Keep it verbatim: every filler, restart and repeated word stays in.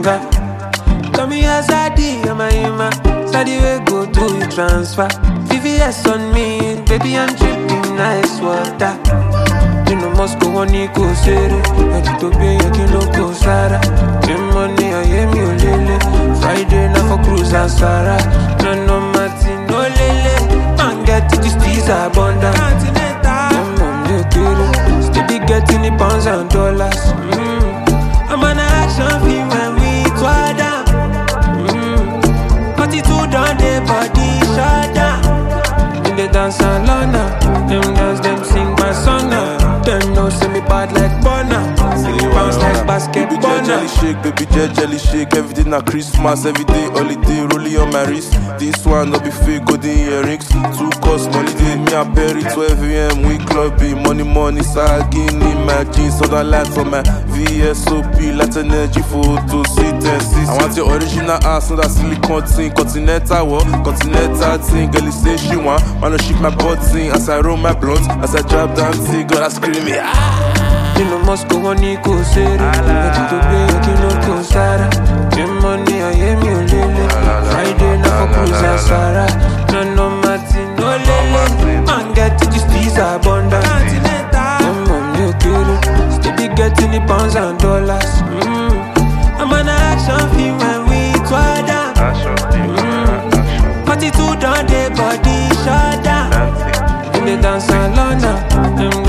ginger. Tell me as I did, am I in my study we go do you transfer? V V S on me, baby I'm dripping nice water. You know Moscow on Nico City, I did to be a kilo go Sara. Get money, I hear me lele. Friday now for cruise and Sarah. No no Martin, no lele. Man get to this teas abundant. I'm on the kid, steady getting the pounds and dollars. Mm. I'm on action film when we twirl down. Mm. forty-two down the body shut down. In the dance alone now, them dance them sing my song now. Them know see me bad like Bonner. See me bounce like basketball now. Baby jelly shake, baby jelly shake. Everything na Christmas, everyday holiday. Rolling on my wrist. This one no be fake, golden earrings. Two cost money day, me a berry. twelve a m we clubbing. Money money sagging in my jeans. So that light for my V S O P. Light energy photo, sit and see. I want your original ass, not that silicone thing. Continental what? Continental thing. Girl, say she want. Wanna shake my butt thing. As I roll my blunt, as I drop down thing. God, I scream it. You know Moscow on Nico City. I did to be a kilo go Sara. Get money, I hear me lele. Friday now for cruise and Sarah. No no Martin, no lele. Man get to this teas abundant. I'm on the kid, steady getting the pounds and dollars. Mm. I'm on action film when we twirl down. Mm. forty-two down the body shut down. In the dance alone now.